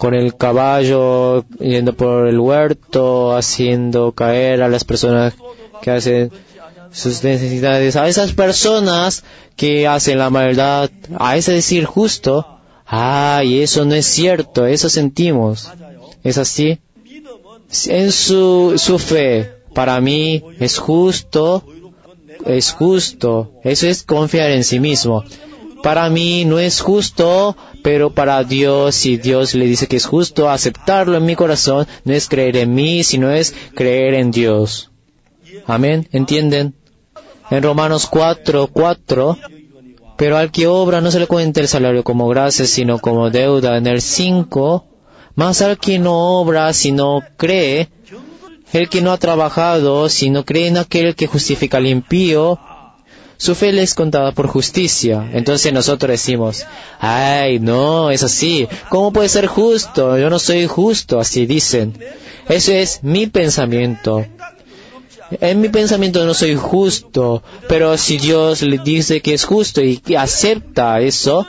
con el caballo, yendo por el huerto, haciendo caer a las personas que hacen sus necesidades, a esas personas que hacen la maldad, a ese decir justo, ay, eso no es cierto, eso sentimos. ¿Es así? En su, su fe, para mí, es justo, es justo. Eso es confiar en sí mismo. Para mí no es justo, pero para Dios, si Dios le dice que es justo, aceptarlo en mi corazón, no es creer en mí, sino es creer en Dios. Amén, ¿entienden? En Romanos cuatro, cuatro, pero al que obra no se le cuenta el salario como gracia, sino como deuda. En el cinco, más al que no obra, sino cree, el que no ha trabajado, sino cree en aquel que justifica al impío, su fe le es contada por justicia. Entonces nosotros decimos, ay, no, es así. ¿Cómo puede ser justo? Yo no soy justo, así dicen. Eso es mi pensamiento. En mi pensamiento no soy justo, pero si Dios le dice que es justo y que acepta eso,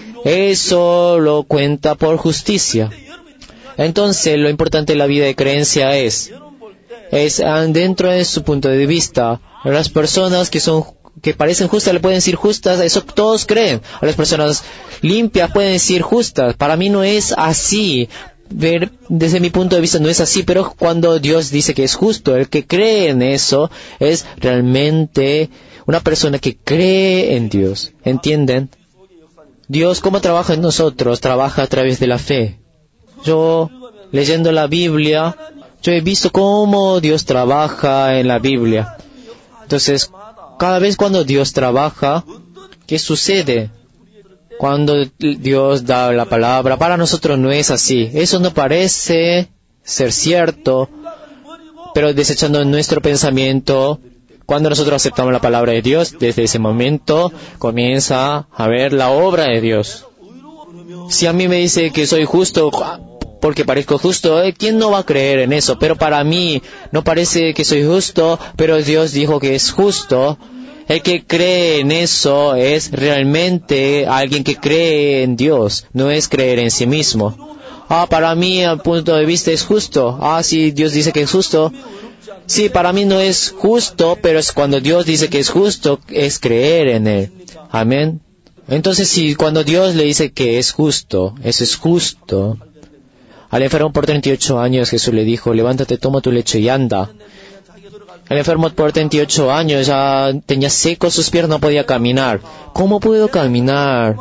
eso lo cuenta por justicia. Entonces, lo importante de la vida de creencia es, es dentro de su punto de vista, las personas que son que parecen justas le pueden decir justas, eso todos creen. A las personas limpias pueden decir justas. Para mí no es así. Ver, desde mi punto de vista no es así, pero cuando Dios dice que es justo, el que cree en eso es realmente una persona que cree en Dios. ¿Entienden? Dios, ¿cómo trabaja en nosotros? Trabaja a través de la fe. Yo, leyendo la Biblia, yo he visto cómo Dios trabaja en la Biblia. Entonces, cada vez cuando Dios trabaja, ¿qué sucede? Cuando Dios da la palabra, para nosotros no es así. Eso no parece ser cierto, pero desechando nuestro pensamiento, cuando nosotros aceptamos la palabra de Dios, desde ese momento comienza a ver la obra de Dios. Si a mí me dice que soy justo porque parezco justo, ¿quién no va a creer en eso? Pero para mí no parece que soy justo, pero Dios dijo que es justo. El que cree en eso es realmente alguien que cree en Dios, no es creer en sí mismo. Ah, para mí, al punto de vista, es justo. Ah, sí, Dios dice que es justo. Sí, para mí no es justo, pero es cuando Dios dice que es justo, es creer en Él. Amén. Entonces, si cuando Dios le dice que es justo, eso es justo. Al enfermo por treinta y ocho años, Jesús le dijo, levántate, toma tu lecho y anda. El enfermo por treinta y ocho años ya tenía seco sus piernas, no podía caminar. ¿Cómo puedo caminar?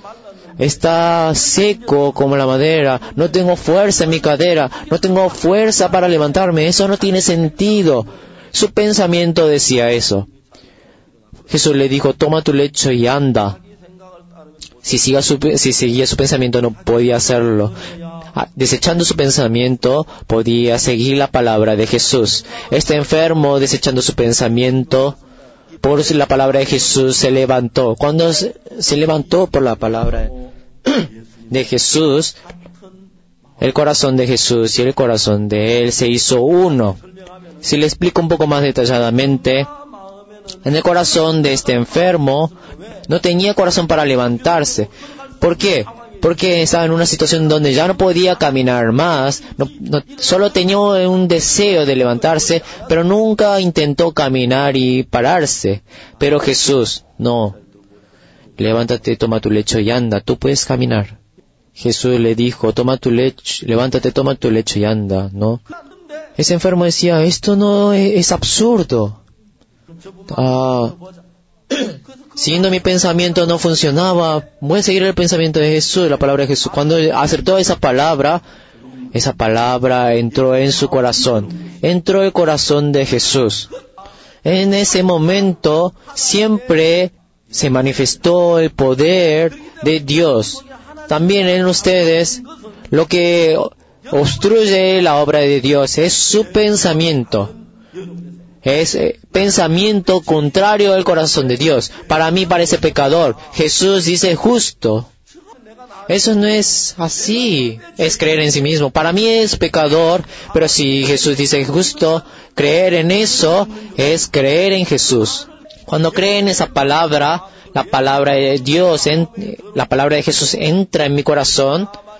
Está seco como la madera. No tengo fuerza en mi cadera. No tengo fuerza para levantarme. Eso no tiene sentido. Su pensamiento decía eso. Jesús le dijo, toma tu lecho y anda. Si, siga su, si seguía su pensamiento no podía hacerlo. Desechando su pensamiento, podía seguir la palabra de Jesús. Este enfermo, desechando su pensamiento, por la palabra de Jesús, se levantó. Cuando se, se levantó por la palabra de Jesús, el corazón de Jesús y el corazón de Él se hizo uno. Si le explico un poco más detalladamente, en el corazón de este enfermo, no tenía corazón para levantarse. ¿Por qué? Porque estaba en una situación donde ya no podía caminar más, no, no, solo tenía un deseo de levantarse, pero nunca intentó caminar y pararse. Pero Jesús, no, levántate, toma tu lecho y anda, tú puedes caminar. Jesús le dijo, toma tu lecho, levántate, toma tu lecho y anda, ¿no? Ese enfermo decía, esto no es, es absurdo. Ah... Siguiendo mi pensamiento no funcionaba, voy a seguir el pensamiento de Jesús, la palabra de Jesús. Cuando acertó esa palabra, esa palabra entró en su corazón, entró el corazón de Jesús. En ese momento siempre se manifestó el poder de Dios. También en ustedes, lo que obstruye la obra de Dios es su pensamiento. Es eh, pensamiento contrario al corazón de Dios. Para mí parece pecador. Jesús dice justo. Eso no es así. Es creer en sí mismo. Para mí es pecador, pero si Jesús dice justo, creer en eso es creer en Jesús. Cuando creen esa palabra, la palabra de Dios, en, la palabra de Jesús entra en mi corazón,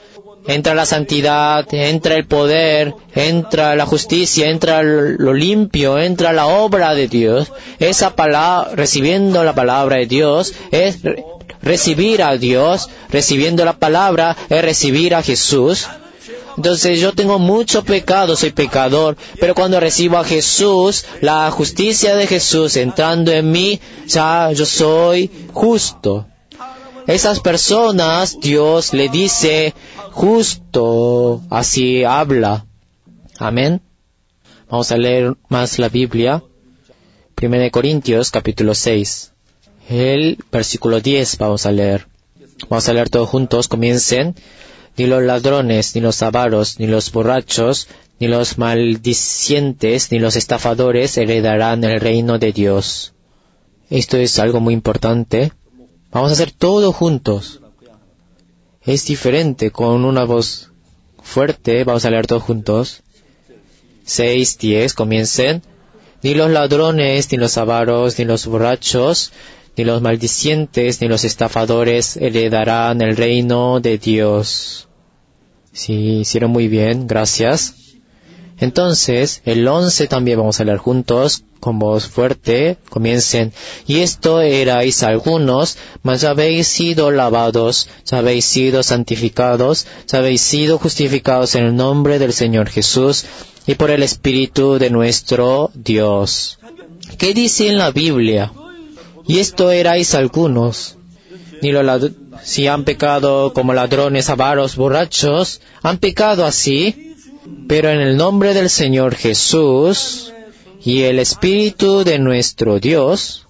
entra la santidad, entra el poder, entra la justicia, entra lo limpio, entra la obra de Dios. Esa palabra, recibiendo la palabra de Dios, es re- recibir a Dios. Recibiendo la palabra es recibir a Jesús. Entonces yo tengo mucho pecado, soy pecador, pero cuando recibo a Jesús, la justicia de Jesús entrando en mí, ya yo soy justo. Esas personas, Dios le dice, justo, así habla. Amén. Vamos a leer más la Biblia. Primera de Corintios, capítulo seis. El versículo diez vamos a leer. Vamos a leer todos juntos, comiencen. Ni los ladrones, ni los avaros, ni los borrachos, ni los maldicientes, ni los estafadores heredarán el reino de Dios. Esto es algo muy importante. Vamos a hacer todo juntos. Es diferente, con una voz fuerte. Vamos a leer todos juntos. seis, diez, comiencen. Ni los ladrones, ni los avaros, ni los borrachos, ni los maldicientes, ni los estafadores heredarán el reino de Dios. Sí, hicieron muy bien, gracias. Entonces, el once también vamos a leer juntos, con voz fuerte, comiencen. Y esto erais algunos, mas ya habéis sido lavados, ya habéis sido santificados, ya habéis sido justificados en el nombre del Señor Jesús y por el Espíritu de nuestro Dios. ¿Qué dice en la Biblia? Y esto erais algunos. Ni los lad- si han pecado como ladrones, avaros, borrachos, han pecado así, pero en el nombre del Señor Jesús y el Espíritu de nuestro Dios,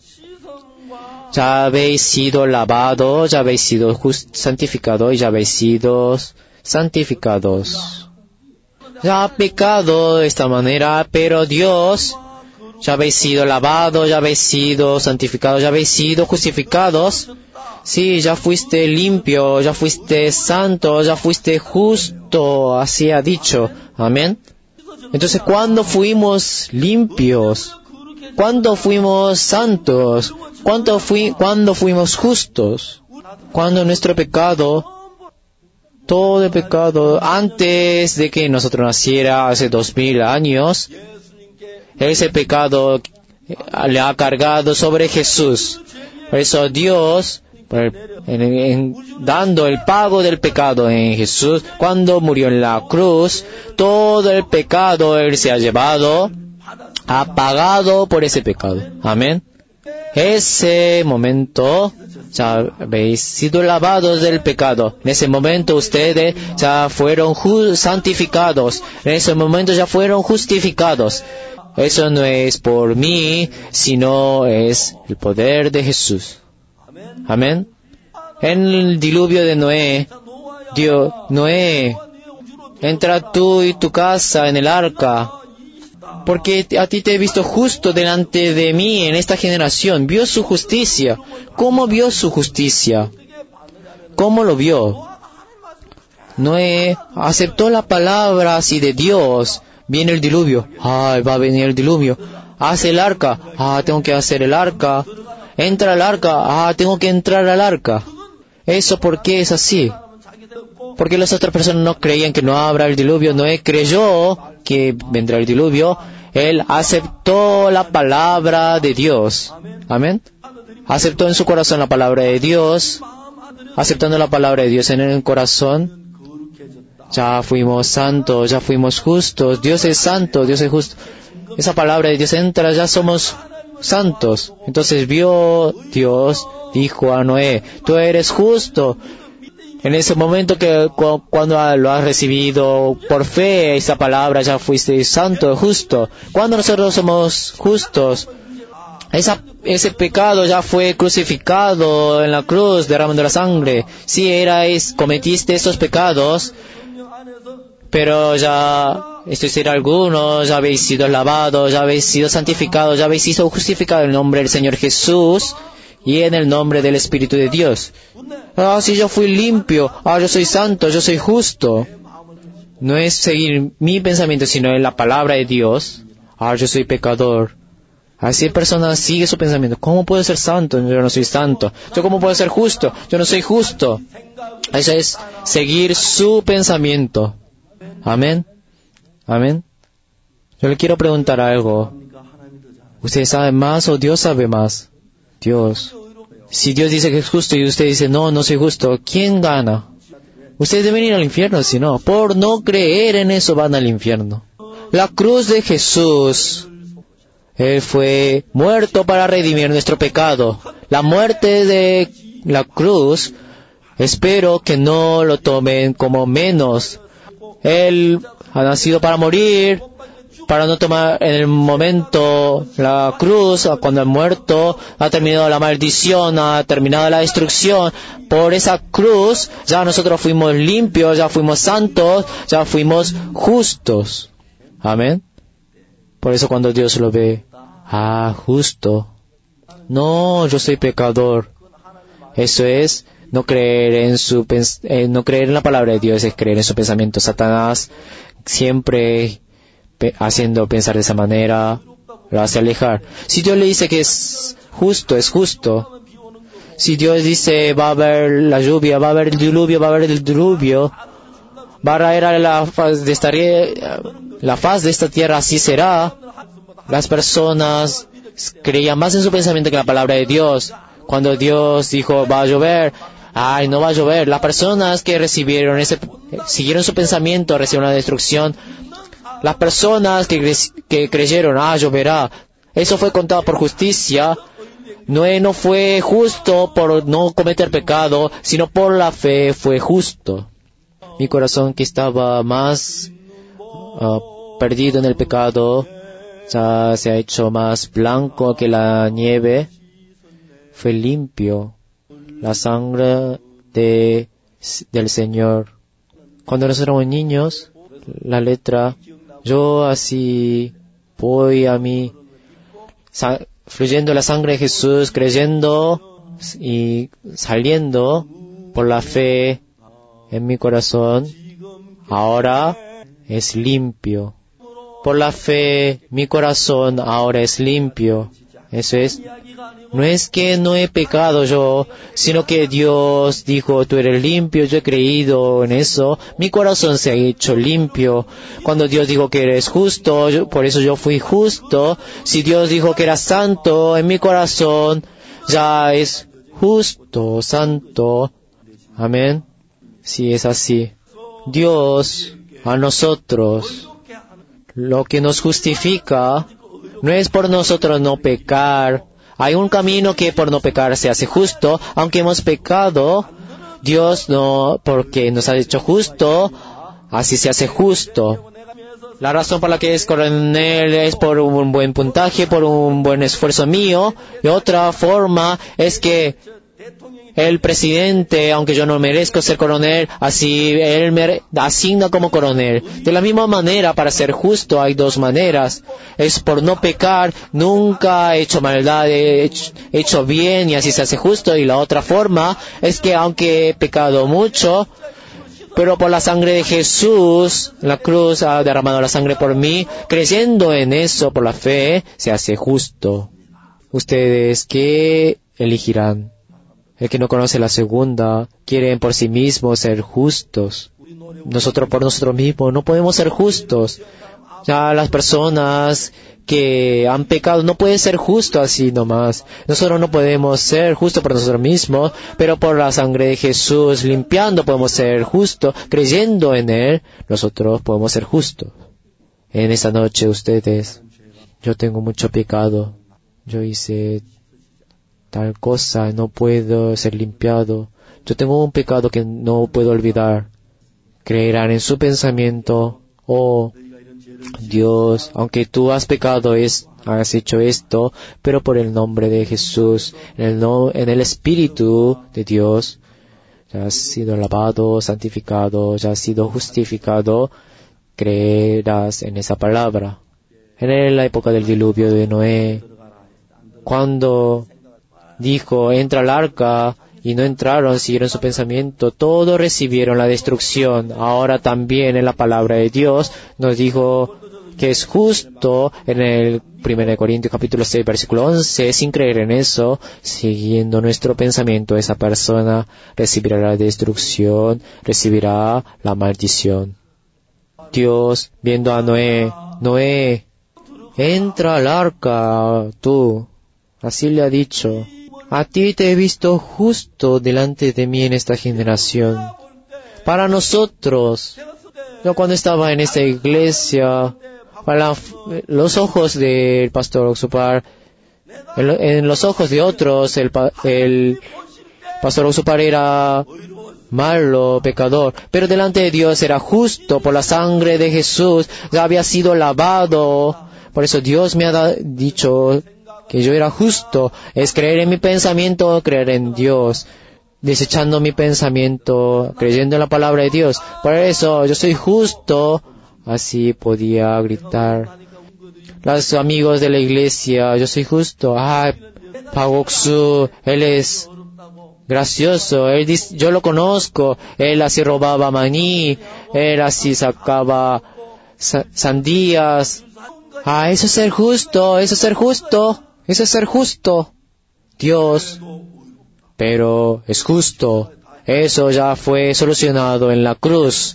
ya habéis sido lavados, ya habéis sido just- santificados y ya habéis sido santificados. Ya ha pecado de esta manera, pero Dios, ya habéis sido lavados, ya habéis sido santificados, ya habéis sido justificados. Sí, ya fuiste limpio, ya fuiste santo, ya fuiste justo, así ha dicho. Amén. Entonces, ¿cuándo fuimos limpios? ¿Cuándo fuimos santos? ¿Cuándo, fui, ¿Cuándo fuimos justos? Cuando nuestro pecado, todo el pecado, antes de que nosotros naciera hace dos mil años, ese pecado le ha cargado sobre Jesús. Por eso Dios, por en, en, dando el pago del pecado en Jesús, cuando murió en la cruz, todo el pecado Él se ha llevado, ha pagado por ese pecado. Amén. Ese momento ya habéis sido lavados del pecado. En ese momento ustedes ya fueron ju- santificados. En ese momento ya fueron justificados. Eso no es por mí, sino es el poder de Jesús. Amén. En el diluvio de Noé, Dios, Noé, entra tú y tu casa en el arca, porque a ti te he visto justo delante de mí en esta generación. Vio su justicia. ¿Cómo vio su justicia? ¿Cómo lo vio? Noé aceptó la palabra así de Dios. Viene el diluvio. Ay, va a venir el diluvio. Hace el arca. Ah, tengo que hacer el arca. Entra al arca. Ah, tengo que entrar al arca. ¿Eso por qué es así? Porque las otras personas no creían que no habrá el diluvio. Noé creyó que vendrá el diluvio. Él aceptó la palabra de Dios. Amén. Aceptó en su corazón la palabra de Dios. Aceptando la palabra de Dios en el corazón, ya fuimos santos, ya fuimos justos. Dios es santo, Dios es justo. Esa palabra de Dios entra, ya somos santos. Entonces vio Dios, dijo a Noé, tú eres justo. En ese momento que cu- cuando lo has recibido por fe, esa palabra, ya fuiste santo, justo. Cuando nosotros somos justos, esa, ese pecado ya fue crucificado en la cruz, derramando la sangre. Si erais, cometiste esos pecados, pero ya, esto es decir, algunos, ya habéis sido lavados, ya habéis sido santificados, ya habéis sido justificados en el nombre del Señor Jesús y en el nombre del Espíritu de Dios. Ah, si yo fui limpio, ah, yo soy santo, yo soy justo. No es seguir mi pensamiento, sino en la palabra de Dios. Ah, yo soy pecador. Así el persona sigue su pensamiento. ¿Cómo puedo ser santo? Yo no soy santo. ¿Yo cómo puedo ser justo? Yo no soy justo. Eso es seguir su pensamiento. Amén. Amén. Yo le quiero preguntar algo. ¿Usted sabe más o Dios sabe más? Dios. Si Dios dice que es justo y usted dice, no, no soy justo, ¿quién gana? Ustedes deben ir al infierno, si no. Por no creer en eso van al infierno. La cruz de Jesús. Él fue muerto para redimir nuestro pecado. La muerte de la cruz, espero que no lo tomen como menos. Él ha nacido para morir, para no tomar en el momento la cruz, cuando ha muerto, ha terminado la maldición, ha terminado la destrucción. Por esa cruz, ya nosotros fuimos limpios, ya fuimos santos, ya fuimos justos. Amén. Por eso cuando Dios lo ve, ah, justo. No, yo soy pecador. Eso es no creer en su eh, no creer en la palabra de Dios, es creer en su pensamiento. Satanás siempre pe haciendo pensar de esa manera lo hace alejar. Si Dios le dice que es justo, es justo. Si Dios dice va a haber la lluvia, va a haber el diluvio, va a haber el diluvio, va a raer a la faz de esta la faz de esta tierra, así será. Las personas creían más en su pensamiento que en la palabra de Dios. Cuando Dios dijo va a llover, ay, no va a llover. Las personas que recibieron ese, siguieron su pensamiento, recibieron la destrucción. Las personas que, cre que creyeron, ah, lloverá. Eso fue contado por justicia. Noé no fue justo por no cometer pecado, sino por la fe fue justo. Mi corazón, que estaba más uh, perdido en el pecado, ya se ha hecho más blanco que la nieve. Fue limpio. La sangre de, del Señor. Cuando nosotros éramos niños, la letra, yo así voy a mí, fluyendo la sangre de Jesús, creyendo y saliendo por la fe en mi corazón, ahora es limpio. Por la fe, mi corazón ahora es limpio. Eso es, no es que no he pecado yo, sino que Dios dijo, tú eres limpio, yo he creído en eso, mi corazón se ha hecho limpio. Cuando Dios dijo que eres justo, yo, por eso yo fui justo. Si Dios dijo que eras santo, en mi corazón ya es justo, santo. Amén. Si es así. Dios a nosotros, lo que nos justifica, no es por nosotros no pecar. Hay un camino que por no pecar se hace justo. Aunque hemos pecado, Dios no, porque nos ha hecho justo, así se hace justo. La razón por la que es coronel es por un buen puntaje, por un buen esfuerzo mío. Y otra forma es que el presidente, aunque yo no merezco ser coronel, así él me asigna como coronel. De la misma manera, para ser justo hay dos maneras. Es por no pecar, nunca he hecho maldad, he hecho, he hecho bien y así se hace justo. Y la otra forma es que aunque he pecado mucho, pero por la sangre de Jesús, la cruz ha derramado la sangre por mí, creyendo en eso por la fe, se hace justo. ¿Ustedes qué elegirán? El que no conoce la segunda, quieren por sí mismos ser justos. Nosotros por nosotros mismos no podemos ser justos. Ya las personas que han pecado no pueden ser justos así nomás. Nosotros no podemos ser justos por nosotros mismos, pero por la sangre de Jesús, limpiando, podemos ser justos. Creyendo en Él, nosotros podemos ser justos. En esta noche ustedes, yo tengo mucho pecado. Yo hice tal cosa, no puedo ser limpiado. Yo tengo un pecado que no puedo olvidar. Creerán en su pensamiento, oh Dios, aunque tú has pecado, es, has hecho esto, pero por el nombre de Jesús, en el, no, en el Espíritu de Dios, ya has sido lavado, santificado, ya has sido justificado, creerás en esa palabra. En la época del diluvio de Noé, cuando dijo, entra al arca, y no entraron, siguieron su pensamiento, todos recibieron la destrucción. Ahora también en la palabra de Dios nos dijo que es justo en el primero de Corintios capítulo seis versículo once, sin creer en eso, siguiendo nuestro pensamiento, esa persona recibirá la destrucción, recibirá la maldición. Dios, viendo a Noé, Noé, entra al arca, tú. Así le ha dicho, a ti te he visto justo delante de mí en esta generación. Para nosotros, yo cuando estaba en esta iglesia, para los ojos del pastor Oxupar, en, en los ojos de otros, el, el pastor Oxupar era malo, pecador, pero delante de Dios era justo por la sangre de Jesús, ya había sido lavado. Por eso Dios me ha da, dicho que yo era justo. Es creer en mi pensamiento, creer en Dios, desechando mi pensamiento, creyendo en la palabra de Dios. Por eso yo soy justo. Así podía gritar. Los amigos de la iglesia, yo soy justo. Ah, Pagoksu, él es gracioso, él dice, yo lo conozco, él así robaba maní, él así sacaba sa- sandías. Ah, eso es ser justo, eso es ser justo, eso es ser justo. Dios, pero es justo. Eso ya fue solucionado en la cruz.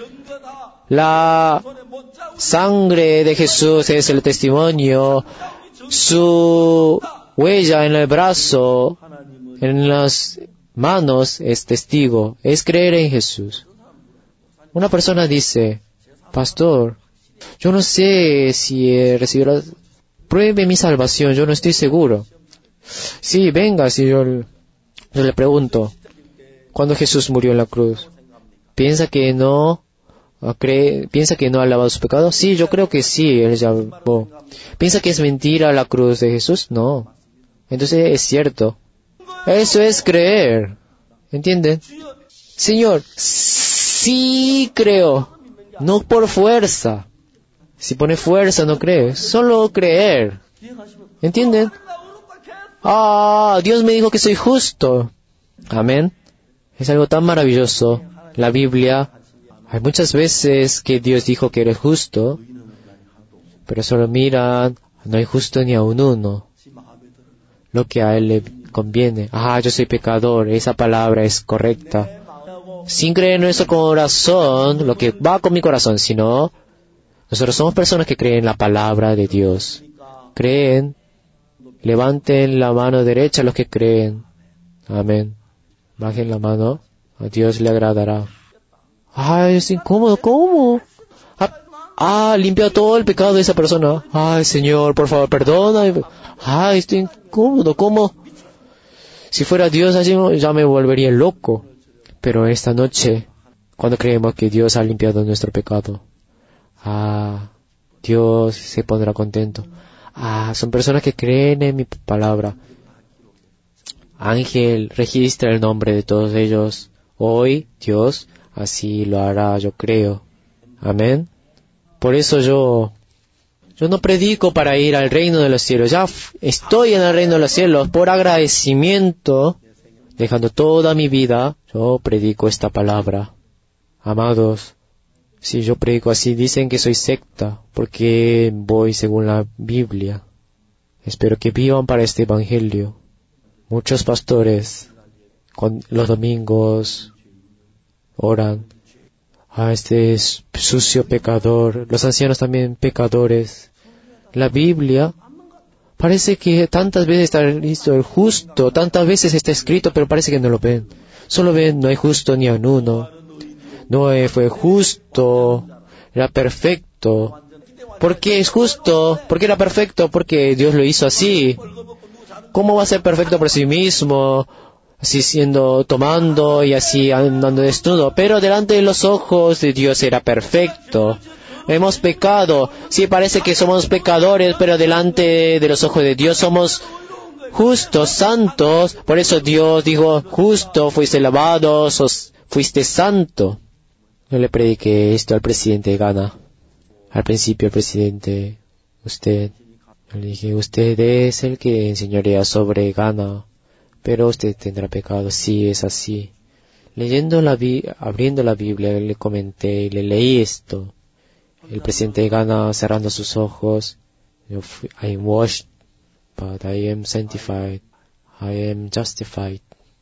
La sangre de Jesús es el testimonio, su huella en el brazo, en las manos es testigo, es creer en Jesús. Una persona dice, pastor, yo no sé si he recibido la... Pruebe mi salvación, yo no estoy seguro. Sí, venga, si yo, yo le pregunto, ¿cuándo Jesús murió en la cruz? ¿Piensa que no... Cree, ¿Piensa que no ha lavado su pecado? Sí, yo creo que sí, él ya lavó. ¿Piensa que es mentira la cruz de Jesús? No. Entonces es cierto. Eso es creer. ¿Entienden? Señor, sí creo. No por fuerza. Si pone fuerza no cree. Solo creer. ¿Entienden? Ah, Dios me dijo que soy justo. Amén. Es algo tan maravilloso. La Biblia... Hay muchas veces que Dios dijo que eres justo, pero solo miran, no hay justo ni a un uno. Lo que a Él le conviene. Ah, yo soy pecador, esa palabra es correcta. Sin creer en nuestro corazón, lo que va con mi corazón, sino, nosotros somos personas que creen en la palabra de Dios. Creen, levanten la mano derecha los que creen. Amén. Bajen la mano, a Dios le agradará. Ay, es incómodo, ¿cómo? Ah, ah, limpia todo el pecado de esa persona. Ay, Señor, por favor, perdona. Ay, estoy incómodo, ¿cómo? Si fuera Dios así, ya me volvería loco. Pero esta noche, cuando creemos que Dios ha limpiado nuestro pecado, ah, Dios se pondrá contento. Ah, son personas que creen en mi palabra. Ángel, registra el nombre de todos ellos. Hoy, Dios, así lo hará, yo creo. Amén. Por eso yo, yo no predico para ir al reino de los cielos. Ya f- estoy en el reino de los cielos por agradecimiento, dejando toda mi vida, yo predico esta palabra. Amados, si yo predico así, dicen que soy secta, porque voy según la Biblia. Espero que vivan para este evangelio. Muchos pastores, con los domingos, oran, ah, este es sucio pecador, los ancianos también pecadores. La Biblia parece que tantas veces está listo el justo, tantas veces está escrito, pero parece que no lo ven. Solo ven, no hay justo ni a uno. Noé fue justo, era perfecto. ¿Por qué es justo? ¿Por qué era perfecto? Porque Dios lo hizo así. ¿Cómo va a ser perfecto por sí mismo? Así siendo, tomando y así andando desnudo. Pero delante de los ojos de Dios era perfecto. Hemos pecado. Sí, parece que somos pecadores, pero delante de los ojos de Dios somos justos, santos. Por eso Dios dijo, justo, fuiste lavado, sos, fuiste santo. Yo le prediqué esto al presidente de Ghana. Al principio el presidente, usted, yo le dije, usted es el que enseñaría sobre Ghana. Pero usted tendrá pecado, sí, es así. Leyendo la Bi- abriendo la Biblia, le comenté y le leí esto. El presidente de Ghana cerrando sus ojos. Yo fui, I am washed, but I am sanctified. I am justified.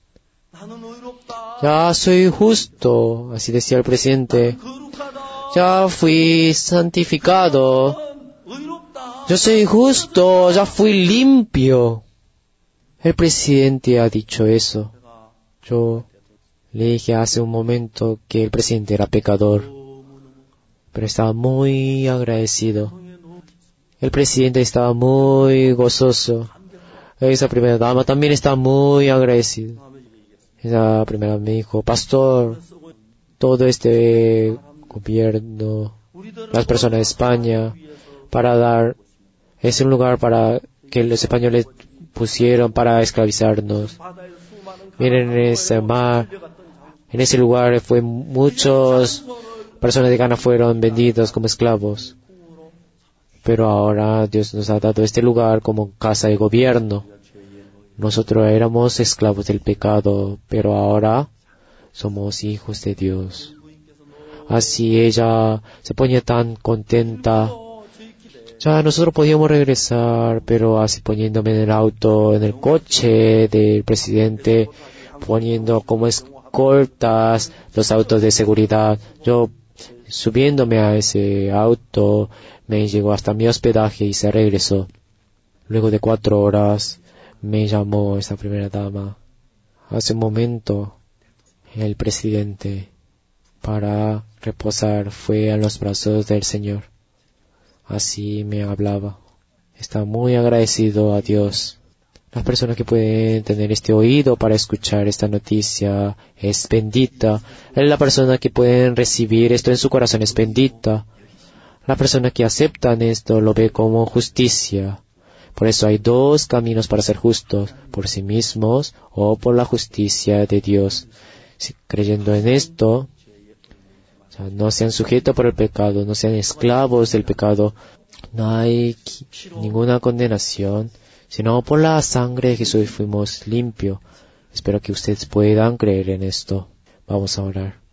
Ya soy justo, así decía el presidente. Ya fui santificado. Yo soy justo, ya fui limpio. El presidente ha dicho eso. Yo le dije hace un momento que el presidente era pecador, pero estaba muy agradecido. El presidente estaba muy gozoso. Esa primera dama también estaba muy agradecida. Esa primera me dijo, pastor, todo este gobierno, las personas de España, para dar, es un lugar para que los españoles pusieron para esclavizarnos. Miren, en ese mar, en ese lugar fue muchas personas de Ghana fueron vendidas como esclavos. Pero ahora Dios nos ha dado este lugar como casa de gobierno. Nosotros éramos esclavos del pecado, pero ahora somos hijos de Dios. Así ella se ponía tan contenta. Ya nosotros podíamos regresar, pero así poniéndome en el auto, en el coche del presidente, poniendo como escoltas los autos de seguridad. Yo subiéndome a ese auto, me llegó hasta mi hospedaje y se regresó. Luego de cuatro horas me llamó esa primera dama. Hace un momento el presidente, para reposar, fue a los brazos del Señor. Así me hablaba. Está muy agradecido a Dios. Las personas que pueden tener este oído para escuchar esta noticia es bendita. La persona que pueden recibir esto en su corazón es bendita. La persona que aceptan esto lo ve como justicia. Por eso hay dos caminos para ser justos, por sí mismos o por la justicia de Dios. Si creyendo en esto, o sea, no sean sujetos por el pecado, no sean esclavos del pecado. No hay ninguna condenación, sino por la sangre de Jesús fuimos limpios. Espero que ustedes puedan creer en esto. Vamos a orar.